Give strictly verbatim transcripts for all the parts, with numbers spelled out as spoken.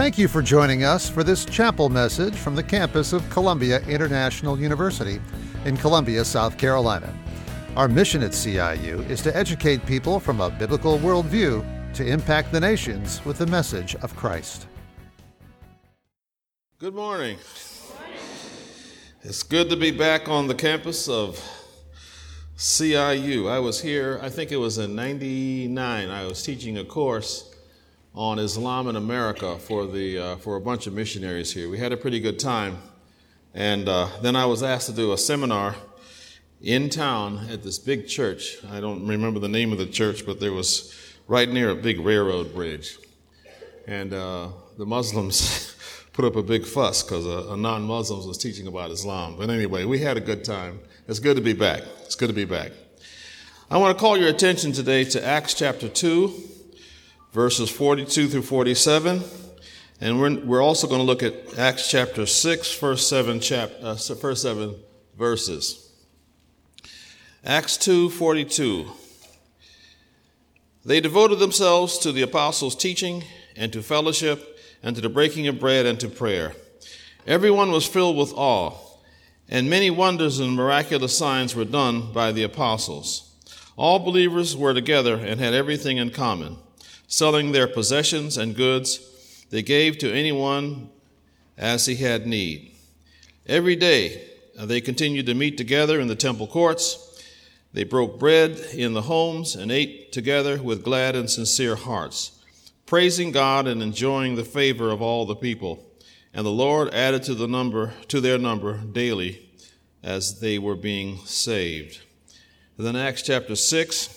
Thank you for joining us for this chapel message from the campus of Columbia International University in Columbia, South Carolina. Our mission at C I U is to educate people from a biblical worldview to impact the nations with the message of Christ. Good morning. It's good to be back on the campus of C I U. I was here, I think it was in ninety-nine. I was teaching a course on Islam in America for the uh, for a bunch of missionaries here. We had a pretty good time. And uh, then I was asked to do a seminar in town at this big church. I don't remember the name of the church, but there was right near a big railroad bridge. And uh, the Muslims put up a big fuss because a, a non-Muslim was teaching about Islam. But anyway, we had a good time. It's good to be back. It's good to be back. I want to call your attention today to Acts chapter two, verses forty-two through forty-seven. And we're, we're also going to look at Acts chapter six, first seven, chap, uh, first seven verses. Acts two forty-two. They devoted themselves to the apostles' teaching and to fellowship and to the breaking of bread and to prayer. Everyone was filled with awe, and many wonders and miraculous signs were done by the apostles. All believers were together and had everything in common. Selling their possessions and goods, they gave to anyone as he had need. Every day they continued to meet together in the temple courts. They broke bread in the homes and ate together with glad and sincere hearts, praising God and enjoying the favor of all the people. And the Lord added to the number to their number daily as they were being saved. And then Acts chapter six.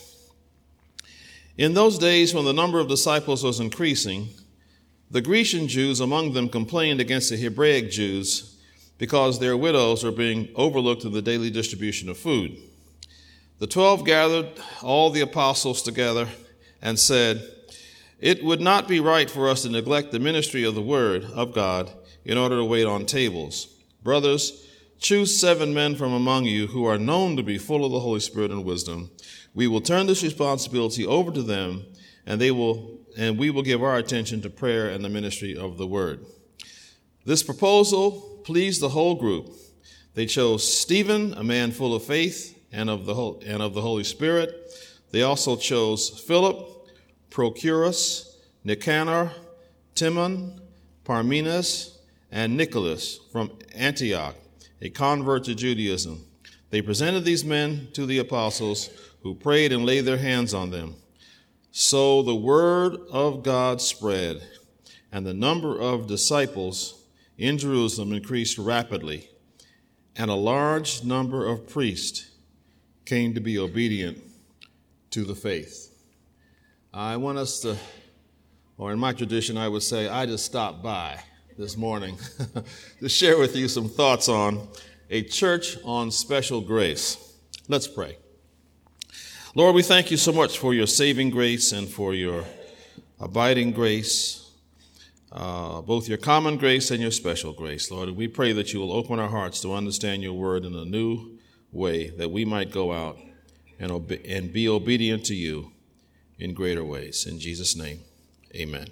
In those days when the number of disciples was increasing, the Grecian Jews among them complained against the Hebraic Jews because their widows were being overlooked in the daily distribution of food. The twelve gathered all the apostles together and said, "It would not be right for us to neglect the ministry of the word of God in order to wait on tables. Brothers, choose seven men from among you who are known to be full of the Holy Spirit and wisdom. We will turn this responsibility over to them, and they will, and we will give our attention to prayer and the ministry of the word." This proposal pleased the whole group. They chose Stephen, a man full of faith and of the whole, and of the Holy Spirit. They also chose Philip, Prochorus, Nicanor, Timon, Parmenas, and Nicholas from Antioch, a convert to Judaism. They presented these men to the apostles, who prayed and laid their hands on them. So the word of God spread, and the number of disciples in Jerusalem increased rapidly, and a large number of priests came to be obedient to the faith. I want us to, or in my tradition, I would say, I just stopped by this morning to share with you some thoughts on a church on special grace. Let's pray. Lord, we thank you so much for your saving grace and for your abiding grace, uh, both your common grace and your special grace. Lord, we pray that you will open our hearts to understand your word in a new way, that we might go out and, obe- and be obedient to you in greater ways. In Jesus' name, amen.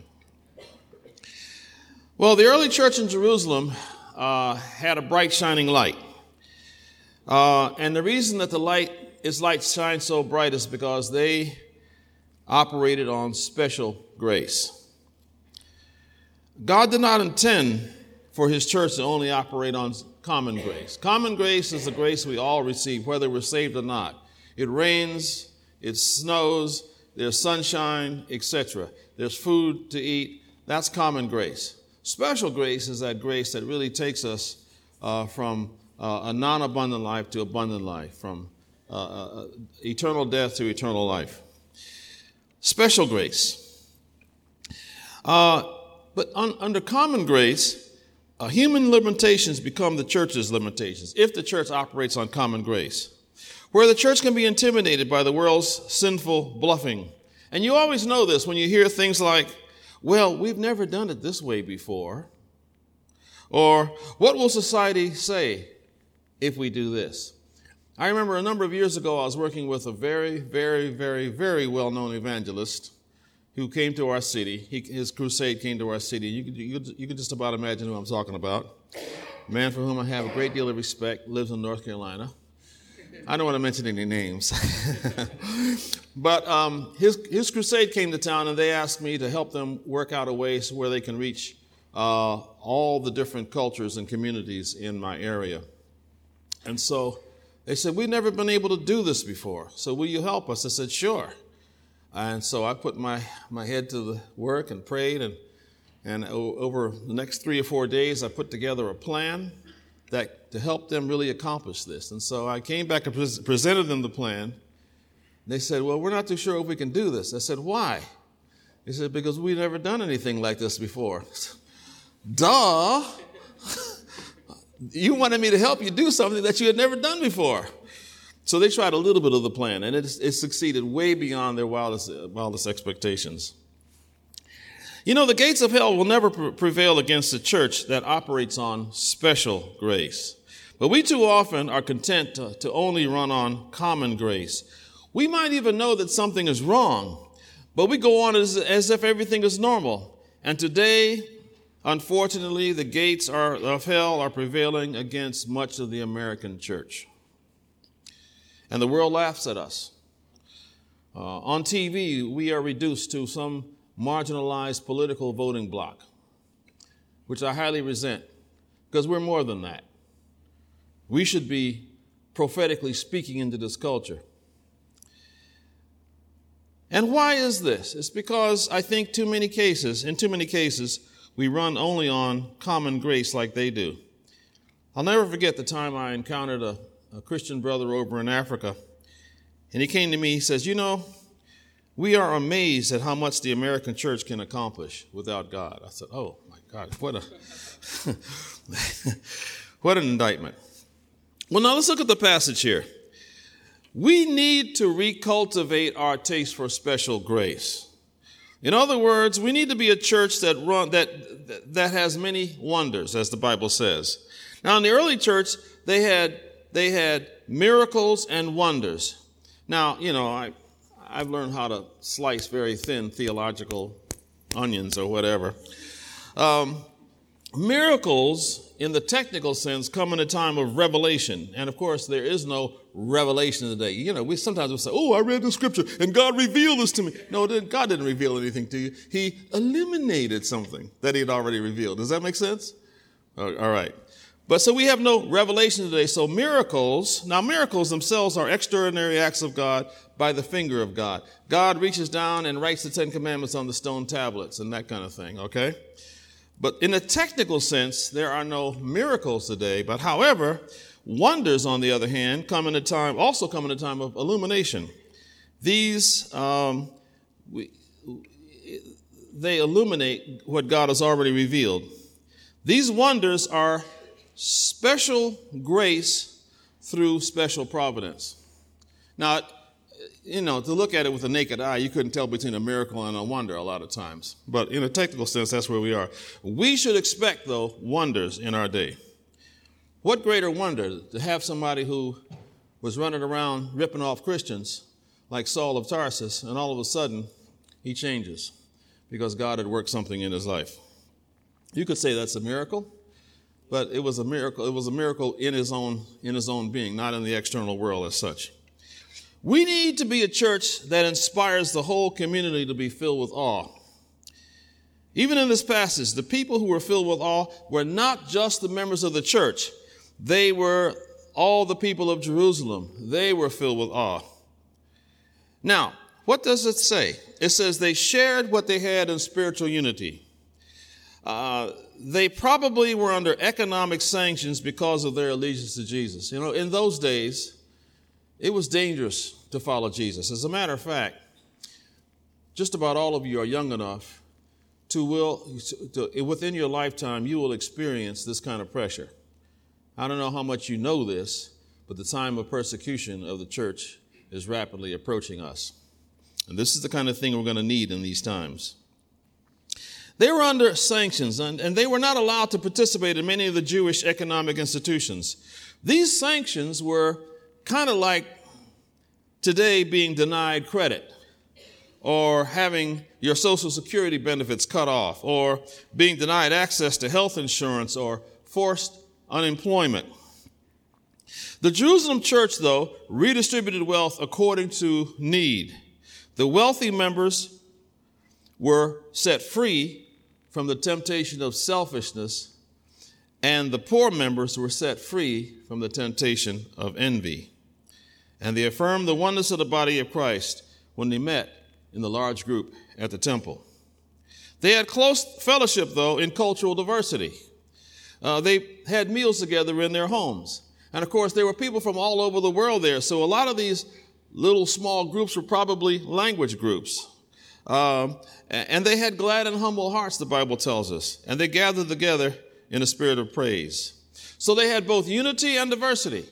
Well, the early church in Jerusalem uh, had a bright shining light. Uh, and the reason that the light its light shines so bright is because they operated on special grace. God did not intend for his church to only operate on common grace. Common grace is the grace we all receive, whether we're saved or not. It rains, it snows, there's sunshine, et cetera. There's food to eat. That's common grace. Special grace is that grace that really takes us uh, from uh, a non-abundant life to abundant life, from Uh, uh, eternal death to eternal life. Special grace. Uh, but un- under common grace, uh, human limitations become the church's limitations if the church operates on common grace, where the church can be intimidated by the world's sinful bluffing. And you always know this when you hear things like, well, we've never done it this way before. Or, what will society say if we do this? I remember a number of years ago, I was working with a very, very, very, very well-known evangelist who came to our city. He, his crusade came to our city. You can, you, you can just about imagine who I'm talking about. A man for whom I have a great deal of respect, lives in North Carolina. I don't want to mention any names. But um, his, his crusade came to town, and they asked me to help them work out a way so where they can reach uh, all the different cultures and communities in my area. And so they said, we've never been able to do this before, so will you help us? I said, sure. And so I put my, my head to the work and prayed, and, and o- over the next three or four days, I put together a plan that to help them really accomplish this. And so I came back and pre- presented them the plan. They said, well, we're not too sure if we can do this. I said, why? They said, because we've never done anything like this before. Duh! You wanted me to help you do something that you had never done before. So they tried a little bit of the plan, and it, it succeeded way beyond their wildest, wildest expectations. You know, the gates of hell will never pre- prevail against a church that operates on special grace. But we too often are content to, to only run on common grace. We might even know that something is wrong, but we go on as, as if everything is normal. And today, unfortunately, the gates are, of hell are prevailing against much of the American church. And the world laughs at us. Uh, on T V, we are reduced to some marginalized political voting bloc, which I highly resent, because we're more than that. We should be prophetically speaking into this culture. And why is this? It's because I think too many cases, in too many cases, we run only on common grace like they do. I'll never forget the time I encountered a, a Christian brother over in Africa, and he came to me, he says, you know, we are amazed at how much the American church can accomplish without God. I said, oh my God, what a, what an indictment. Well, now let's look at the passage here. We need to recultivate our taste for special grace. In other words, we need to be a church that run that that has many wonders, as the Bible says. Now, in the early church, they had they had miracles and wonders. Now, you know, I I've learned how to slice very thin theological onions or whatever. Um, miracles, in the technical sense, come in a time of revelation, and of course, there is no revelation today. You know, we sometimes will say, "Oh, I read the scripture and God revealed this to me." No, God didn't reveal anything to you. He eliminated something that He had already revealed. Does that make sense? All right. But so we have no revelation today. So miracles, now miracles themselves are extraordinary acts of God by the finger of God. God reaches down and writes the Ten Commandments on the stone tablets and that kind of thing, okay? But in a technical sense, there are no miracles today. But however, wonders, on the other hand, come in a time, also come in a time of illumination. These, um, we, they illuminate what God has already revealed. These wonders are special grace through special providence. Now, you know, to look at it with a naked eye, you couldn't tell between a miracle and a wonder a lot of times. But in a technical sense, that's where we are. We should expect, though, wonders in our day. What greater wonder to have somebody who was running around ripping off Christians like Saul of Tarsus, and all of a sudden he changes because God had worked something in his life. You could say that's a miracle, but it was a miracle. It was a miracle in his own in his own being, not in the external world as such. We need to be a church that inspires the whole community to be filled with awe. Even in this passage, the people who were filled with awe were not just the members of the church. They were all the people of Jerusalem. They were filled with awe. Now, what does it say? It says they shared what they had in spiritual unity. Uh, they probably were under economic sanctions because of their allegiance to Jesus. You know, in those days, it was dangerous to follow Jesus. As a matter of fact, just about all of you are young enough to will, to, within your lifetime, you will experience this kind of pressure. I don't know how much you know this, but the time of persecution of the church is rapidly approaching us. And this is the kind of thing we're going to need in these times. They were under sanctions, and, and they were not allowed to participate in many of the Jewish economic institutions. These sanctions were kind of like today being denied credit. or having your Social Security benefits cut off, or being denied access to health insurance, or forced unemployment. The Jerusalem church, though, redistributed wealth according to need. The wealthy members were set free from the temptation of selfishness, and the poor members were set free from the temptation of envy. And they affirmed the oneness of the body of Christ when they met in the large group at the temple. They had close fellowship, though, in cultural diversity. Uh, they had meals together in their homes. And, of course, there were people from all over the world there. So a lot of these little small groups were probably language groups. Um, and they had glad and humble hearts, the Bible tells us. And they gathered together in a spirit of praise. So they had both unity and diversity.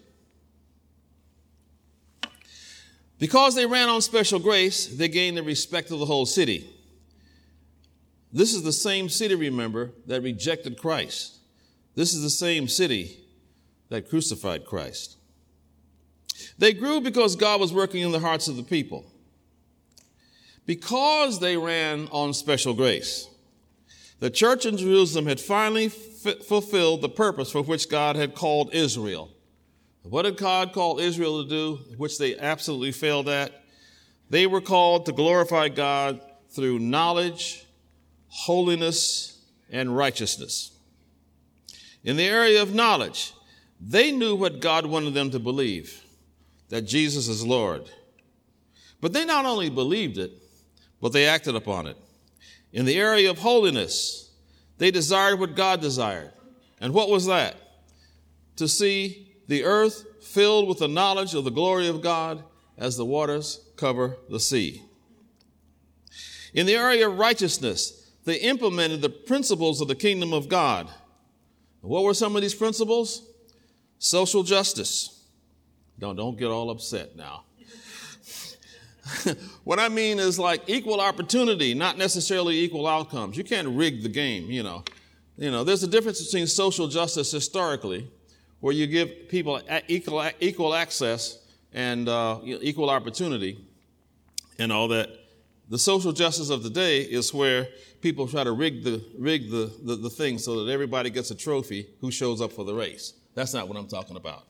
Because they ran on special grace, they gained the respect of the whole city. This is the same city, remember, that rejected Christ. This is the same city that crucified Christ. They grew because God was working in the hearts of the people. Because they ran on special grace, the church in Jerusalem had finally f- fulfilled the purpose for which God had called Israel. What did God call Israel to do, which they absolutely failed at? They were called to glorify God through knowledge, holiness, and righteousness. In the area of knowledge, they knew what God wanted them to believe, that Jesus is Lord. But they not only believed it, but they acted upon it. In the area of holiness, they desired what God desired. And what was that? To see the earth filled with the knowledge of the glory of God as the waters cover the sea. In the area of righteousness, they implemented the principles of the kingdom of God. What were some of these principles? Social justice. Don't, don't get all upset now. What I mean is like equal opportunity, not necessarily equal outcomes. You can't rig the game, you know. You know, there's a difference between social justice historically, where you give people equal, equal access and uh, equal opportunity and all that. The social justice of today is where people try to rig the rig the, the, the thing so that everybody gets a trophy who shows up for the race. That's not what I'm talking about.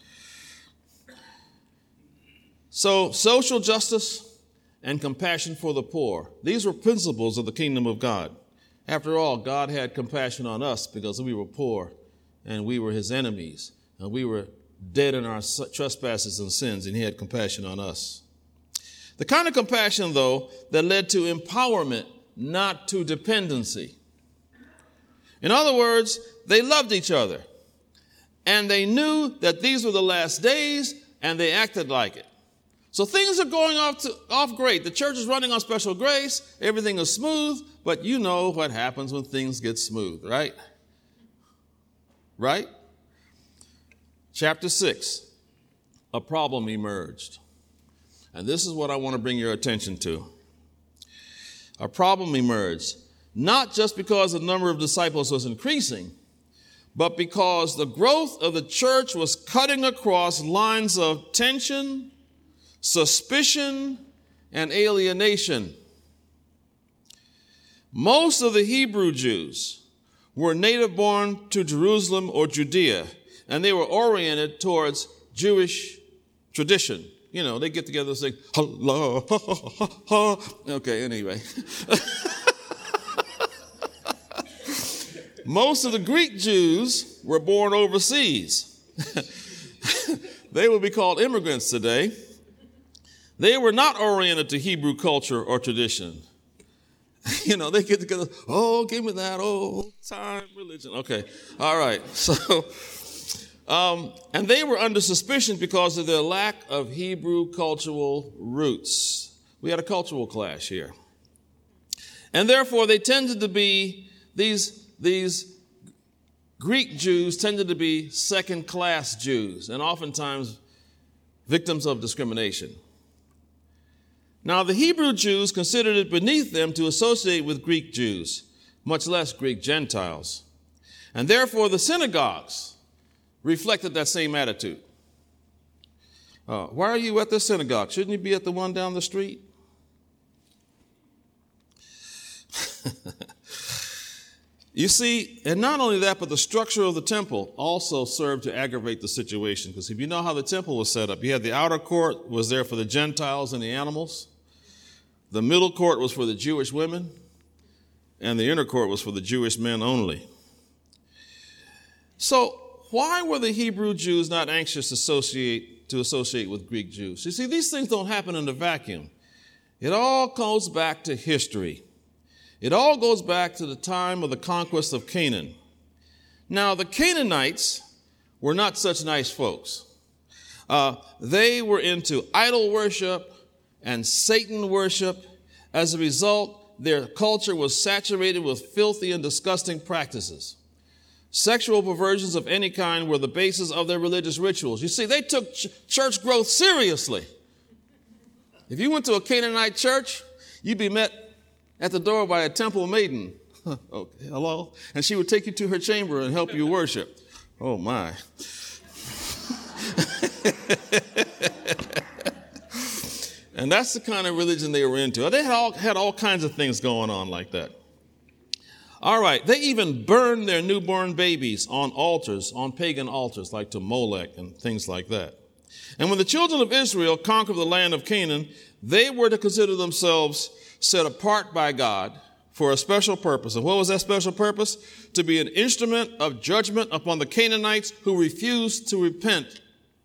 So social justice and compassion for the poor, these were principles of the kingdom of God. After all, God had compassion on us because we were poor and we were his enemies, and we were dead in our trespasses and sins, and he had compassion on us. The kind of compassion, though, that led to empowerment, not to dependency. In other words, they loved each other, and they knew that these were the last days, and they acted like it. So things are going off, to, off great. The church is running on special grace. Everything is smooth, but you know what happens when things get smooth, right? Right? Chapter six, a problem emerged. And this is what I want to bring your attention to. A problem emerged, not just because the number of disciples was increasing, but because the growth of the church was cutting across lines of tension, suspicion, and alienation. Most of the Hebrew Jews were native born to Jerusalem or Judea, and they were oriented towards Jewish tradition. You know, they get together and sing, Allah, ha, ha, ha, ha. Okay, anyway. Most of the Greek Jews were born overseas. They would be called immigrants today. They were not oriented to Hebrew culture or tradition. You know, they get together, oh, give me that old time religion. Okay, all right. So, um, and they were under suspicion because of their lack of Hebrew cultural roots. We had a cultural clash here. And therefore, they tended to be, these, these Greek Jews tended to be second-class Jews, and oftentimes victims of discrimination. Now, the Hebrew Jews considered it beneath them to associate with Greek Jews, much less Greek Gentiles. And therefore, the synagogues reflected that same attitude. Uh, why are you at this synagogue? Shouldn't you be at the one down the street? You see, and not only that, but the structure of the temple also served to aggravate the situation. Because if you know how the temple was set up, you had the outer court was there for the Gentiles and the animals. The middle court was for the Jewish women. And the inner court was for the Jewish men only. So why were the Hebrew Jews not anxious to associate, to associate with Greek Jews? You see, these things don't happen in a vacuum. It all goes back to history. It all goes back to the time of the conquest of Canaan. Now, the Canaanites were not such nice folks. Uh, they were into idol worship and Satan worship. As a result, their culture was saturated with filthy and disgusting practices. Sexual perversions of any kind were the basis of their religious rituals. You see, they took ch- church growth seriously. If you went to a Canaanite church, you'd be met at the door by a temple maiden. Okay, hello? And she would take you to her chamber and help you worship. Oh, my. And that's the kind of religion they were into. They had all, had all kinds of things going on like that. All right, they even burned their newborn babies on altars, on pagan altars, like to Molech and things like that. And when the children of Israel conquered the land of Canaan, they were to consider themselves set apart by God for a special purpose. And what was that special purpose? To be an instrument of judgment upon the Canaanites who refused to repent.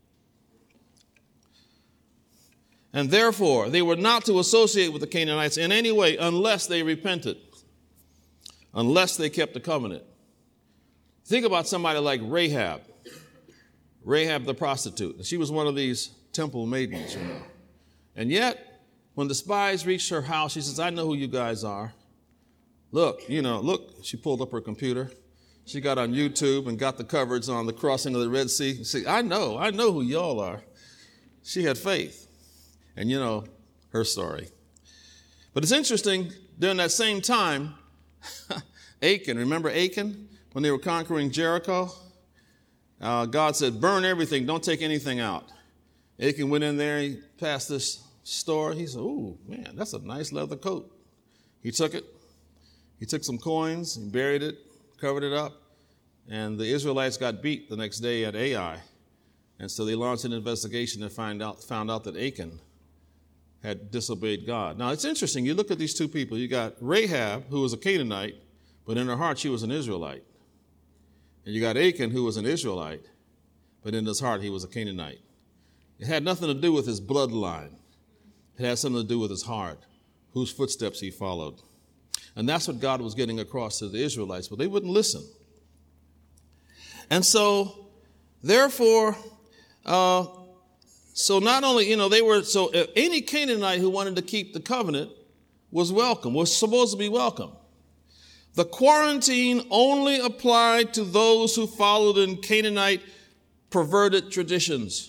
And therefore, they were not to associate with the Canaanites in any way unless they repented, unless they kept the covenant. Think about somebody like Rahab, Rahab the prostitute. She was one of these temple maidens, you know. And yet, when the spies reached her house, she says, I know who you guys are. Look, you know, look, she pulled up her computer. She got on YouTube and got the coverage on the crossing of the Red Sea. See, I know, I know who y'all are. She had faith. And you know her story. But it's interesting, during that same time, Achan, remember Achan? When they were conquering Jericho? Uh, God said, burn everything, don't take anything out. Achan went in there, he passed this store. He said, ooh, man, that's a nice leather coat. He took it. He took some coins, he buried it, covered it up, and the Israelites got beat the next day at Ai. And so they launched an investigation and find out, found out that Achan had disobeyed God. Now, it's interesting. You look at these two people. You got Rahab, who was a Canaanite, but in her heart, she was an Israelite. And you got Achan, who was an Israelite, but in his heart, he was a Canaanite. It had nothing to do with his bloodline. It had something to do with his heart, whose footsteps he followed. And that's what God was getting across to the Israelites, but they wouldn't listen. And so, therefore, uh, so not only, you know, they were, so any Canaanite who wanted to keep the covenant was welcome, was supposed to be welcome. The quarantine only applied to those who followed in Canaanite perverted traditions.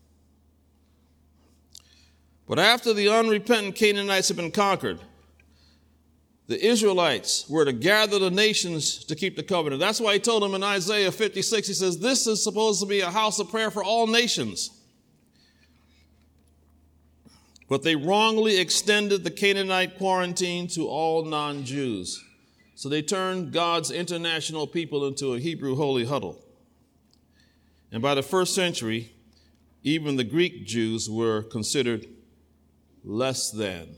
But after the unrepentant Canaanites had been conquered, the Israelites were to gather the nations to keep the covenant. That's why he told them in Isaiah fifty-six, he says, this is supposed to be a house of prayer for all nations. But they wrongly extended the Canaanite quarantine to all non-Jews. So they turned God's international people into a Hebrew holy huddle. And by the first century, even the Greek Jews were considered less than,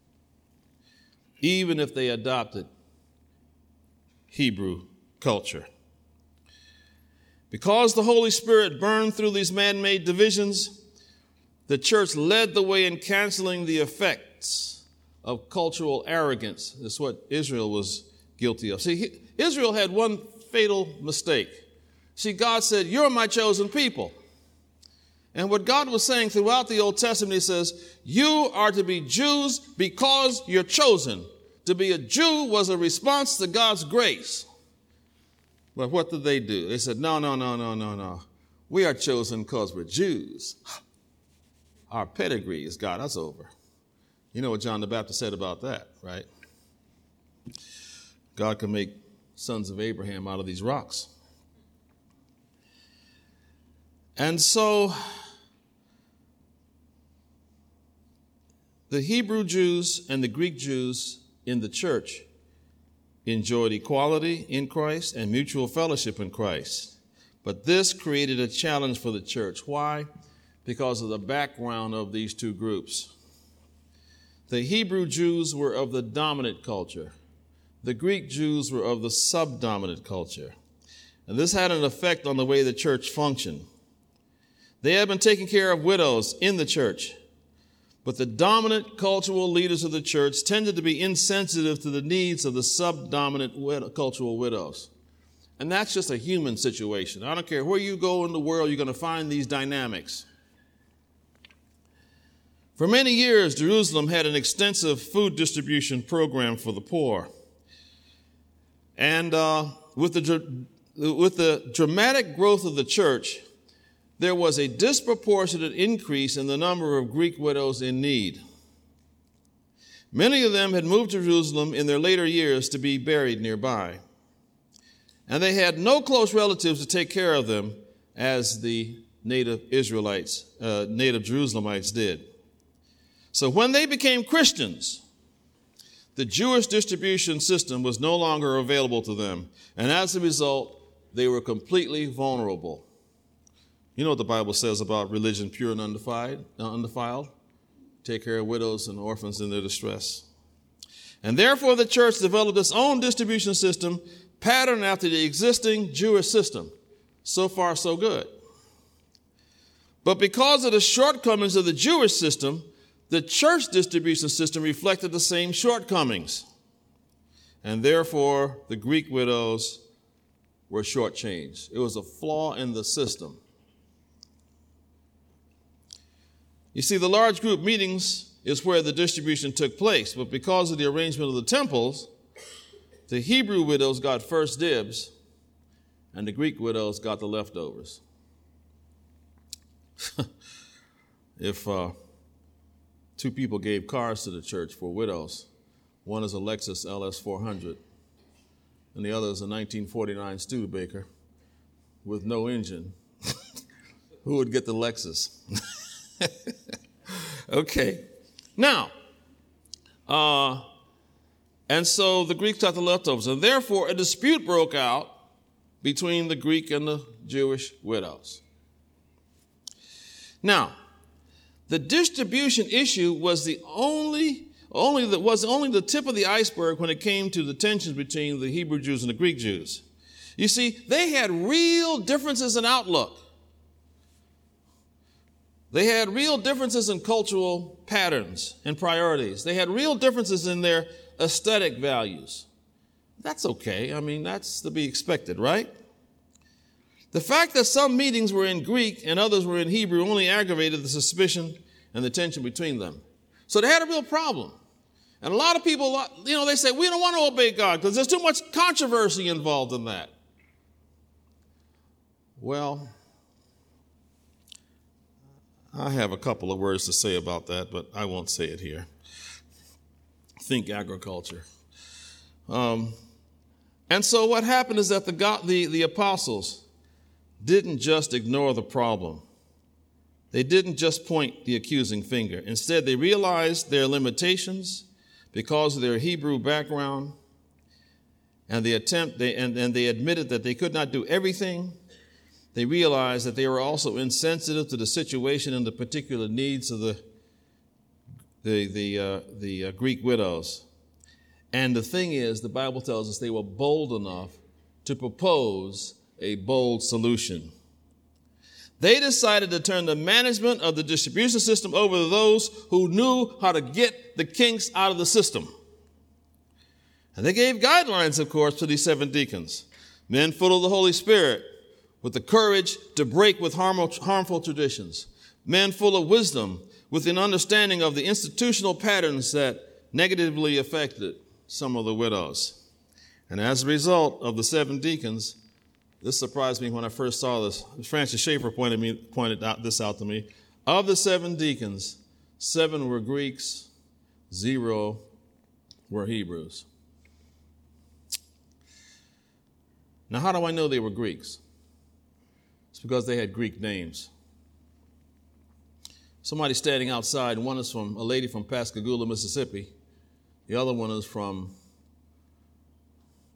even if they adopted Hebrew culture. Because the Holy Spirit burned through these man-made divisions, the church led the way in canceling the effects of cultural arrogance. That's what Israel was guilty of. See, Israel had one fatal mistake. See, God said, you're my chosen people. And what God was saying throughout the Old Testament, he says, you are to be Jews because you're chosen. To be a Jew was a response to God's grace. But what did they do? They said, no, no, no, no, no, no. We are chosen because we're Jews. Our pedigree has got us over. You know what John the Baptist said about that, right? God can make sons of Abraham out of these rocks. And so the Hebrew Jews and the Greek Jews in the church enjoyed equality in Christ and mutual fellowship in Christ. But this created a challenge for the church. Why? Because of the background of these two groups. The Hebrew Jews were of the dominant culture. The Greek Jews were of the subdominant culture. And this had an effect on the way the church functioned. They had been taking care of widows in the church, but the dominant cultural leaders of the church tended to be insensitive to the needs of the subdominant wid- cultural widows. And that's just a human situation. I don't care where you go in the world, you're going to find these dynamics. For many years, Jerusalem had an extensive food distribution program for the poor. And uh, with the with the dramatic growth of the church, there was a disproportionate increase in the number of Greek widows in need. Many of them had moved to Jerusalem in their later years to be buried nearby. And they had no close relatives to take care of them as the native Israelites, uh, native Jerusalemites did. So when they became Christians, the Jewish distribution system was no longer available to them. And as a result, they were completely vulnerable. You know what the Bible says about religion pure and undefiled, uh, undefiled? Take care of widows and orphans in their distress. And therefore the church developed its own distribution system patterned after the existing Jewish system. So far, so good. But because of the shortcomings of the Jewish system, the church distribution system reflected the same shortcomings. And therefore, the Greek widows were shortchanged. It was a flaw in the system. You see, the large group meetings is where the distribution took place, but because of the arrangement of the temples, the Hebrew widows got first dibs, and the Greek widows got the leftovers. If uh, two people gave cars to the church for widows, one is a Lexus L S four hundred, and the other is a nineteen forty-nine Studebaker with no engine, who would get the Lexus? Okay. Now, uh, and so the Greeks got the leftovers, and therefore a dispute broke out between the Greek and the Jewish widows. Now, the distribution issue was the only, only the, was only the tip of the iceberg when it came to the tensions between the Hebrew Jews and the Greek Jews. You see, they had real differences in outlook. They had real differences in cultural patterns and priorities. They had real differences in their aesthetic values. That's okay. I mean, that's to be expected, right? The fact that some meetings were in Greek and others were in Hebrew only aggravated the suspicion and the tension between them. So they had a real problem. And a lot of people, you know, they say, we don't want to obey God because there's too much controversy involved in that. Well, I have a couple of words to say about that, but I won't say it here. Think agriculture. Um, and so what happened is that the, God, the, the apostles didn't just ignore the problem. They didn't just point the accusing finger. Instead, they realized their limitations because of their Hebrew background, and the attempt they, and, and they admitted that they could not do everything. They realized that they were also insensitive to the situation and the particular needs of the the the, uh, the uh, Greek widows. And the thing is, the Bible tells us they were bold enough to propose a bold solution. They decided to turn the management of the distribution system over to those who knew how to get the kinks out of the system. And they gave guidelines, of course, to these seven deacons, men full of the Holy Spirit, with the courage to break with harmful, harmful traditions, men full of wisdom, with an understanding of the institutional patterns that negatively affected some of the widows. And as a result of the seven deacons, this surprised me when I first saw this. Francis Schaeffer pointed, me, pointed out this out to me. Of the seven deacons, seven were Greeks, zero were Hebrews. Now, how do I know they were Greeks? It's because they had Greek names. Somebody standing outside, and one is from a lady from Pascagoula, Mississippi. The other one is from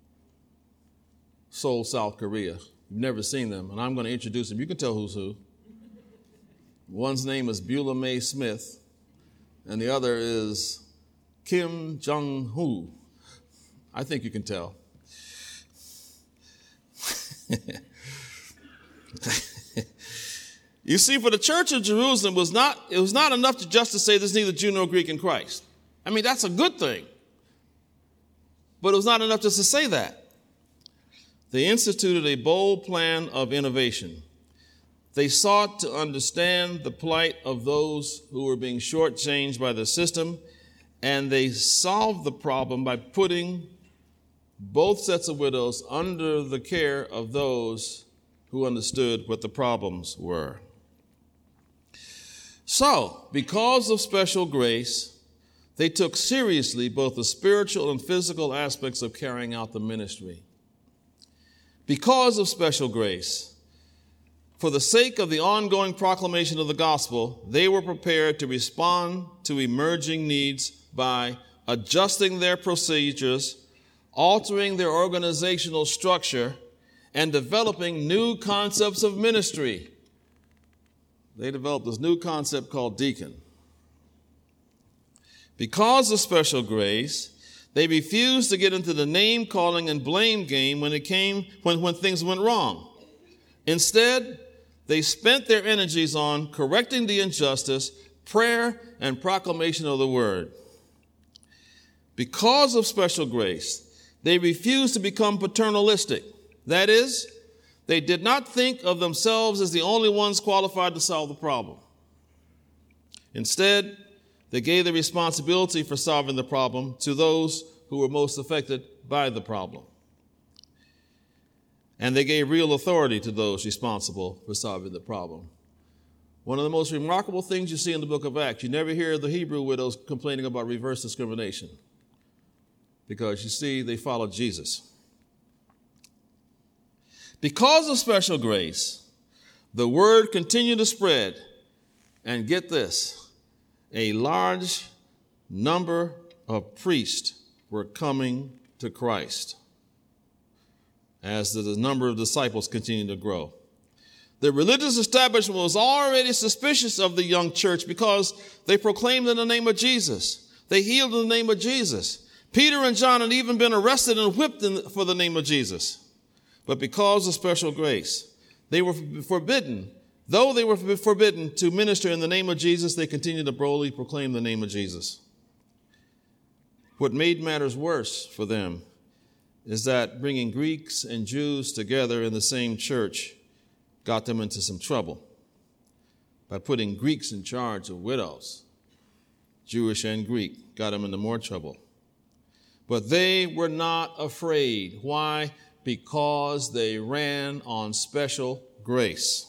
Seoul, South Korea. You've never seen them, and I'm going to introduce them. You can tell who's who. One's name is Beulah May Smith, and the other is Kim Jong-hoo. I think you can tell. You see, for the church of Jerusalem, was not, it was not enough to just to say there's neither Jew nor Greek in Christ. I mean, that's a good thing. But it was not enough just to say that. They instituted a bold plan of innovation. They sought to understand the plight of those who were being shortchanged by the system, and they solved the problem by putting both sets of widows under the care of those who understood what the problems were. So, because of special grace, they took seriously both the spiritual and physical aspects of carrying out the ministry. Because of special grace, for the sake of the ongoing proclamation of the gospel, they were prepared to respond to emerging needs by adjusting their procedures, altering their organizational structure, and developing new concepts of ministry. They developed this new concept called deacon. Because of special grace, they refused to get into the name calling and blame game when it came when, when things went wrong. Instead, they spent their energies on correcting the injustice, prayer, and proclamation of the word. Because of special grace, they refused to become paternalistic. That is, they did not think of themselves as the only ones qualified to solve the problem. Instead, they gave the responsibility for solving the problem to those who were most affected by the problem. And they gave real authority to those responsible for solving the problem. One of the most remarkable things you see in the book of Acts, you never hear the Hebrew widows complaining about reverse discrimination, because you see, they followed Jesus. Because of special grace, the word continued to spread, and get this, a large number of priests were coming to Christ as the number of disciples continued to grow. The religious establishment was already suspicious of the young church because they proclaimed in the name of Jesus. They healed in the name of Jesus. Peter and John had even been arrested and whipped in, for the name of Jesus. But because of special grace, they were forbidden. Though they were forbidden to minister in the name of Jesus, they continued to boldly proclaim the name of Jesus. What made matters worse for them is that bringing Greeks and Jews together in the same church got them into some trouble by putting Greeks in charge of widows. Jewish and Greek got them into more trouble. But they were not afraid. Why? Because they ran on special grace.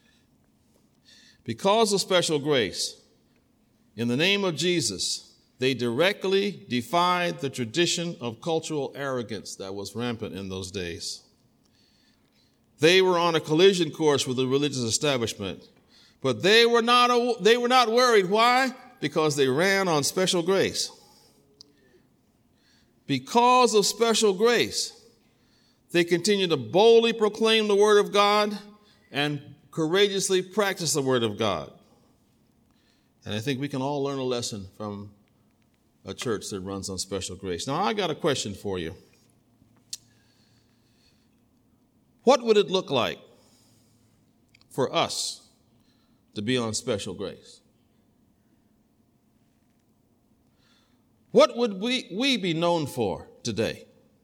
Because of special grace, in the name of Jesus, they directly defied the tradition of cultural arrogance that was rampant in those days. They were on a collision course with the religious establishment, but they were not, they were not worried. Why? Because they ran on special grace. Because of special grace, they continued to boldly proclaim the word of God and courageously practice the word of God. And I think we can all learn a lesson from a church that runs on special grace. Now, I got a question for you. What would it look like for us to be on special grace? What would we, we be known for today?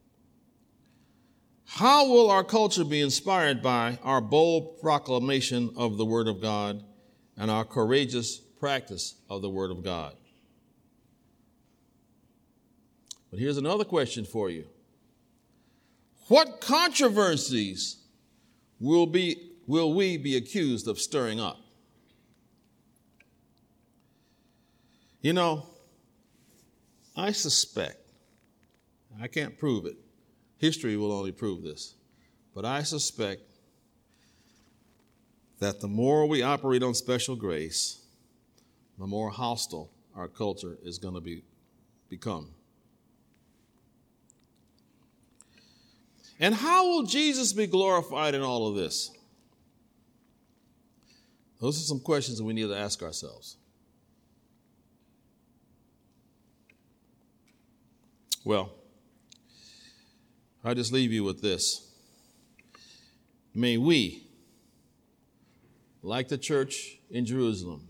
How will our culture be inspired by our bold proclamation of the Word of God and our courageous practice of the Word of God? But here's another question for you. What controversies will be will we be accused of stirring up? You know, I suspect, I can't prove it, history will only prove this, but I suspect that the more we operate on special grace, the more hostile our culture is going to be become. And how will Jesus be glorified in all of this? Those are some questions that we need to ask ourselves. Well, I'll just leave you with this. May we, like the church in Jerusalem,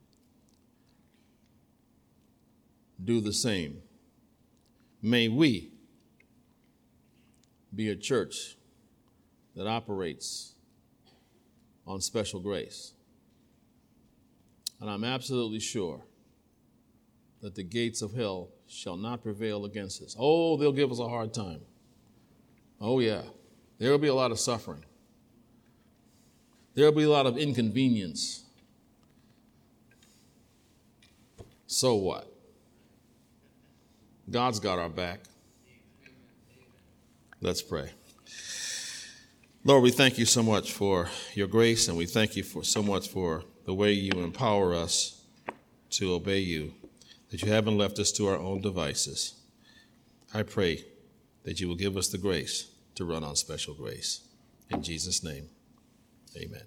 do the same. May we be a church that operates on special grace. And I'm absolutely sure that the gates of hell shall not prevail against us. Oh, they'll give us a hard time. Oh, yeah. There will be a lot of suffering. There will be a lot of inconvenience. So what? God's got our back. Let's pray. Lord, we thank you so much for your grace, and we thank you for so much for the way you empower us to obey you, that you haven't left us to our own devices. I pray that you will give us the grace to run on special grace. In Jesus' name, amen.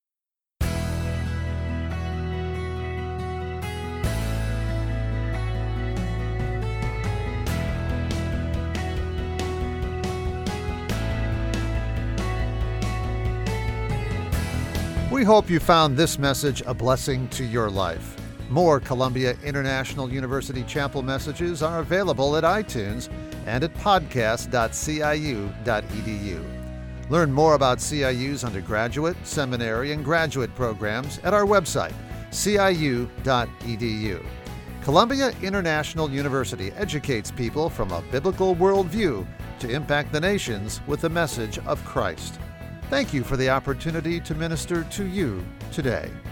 We hope you found this message a blessing to your life. More Columbia International University Chapel messages are available at iTunes and at podcast dot c i u dot e d u. Learn more about C I U's undergraduate, seminary, and graduate programs at our website, c i u dot e d u. Columbia International University educates people from a biblical worldview to impact the nations with the message of Christ. Thank you for the opportunity to minister to you today.